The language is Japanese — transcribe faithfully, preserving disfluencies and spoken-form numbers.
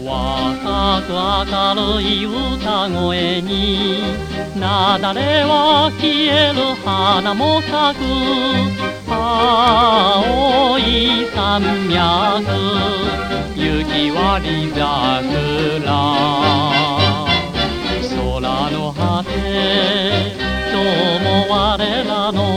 若く明るい歌声に雪崩は消える花も咲く青い山脈雪割り桜空の果て今日も我らの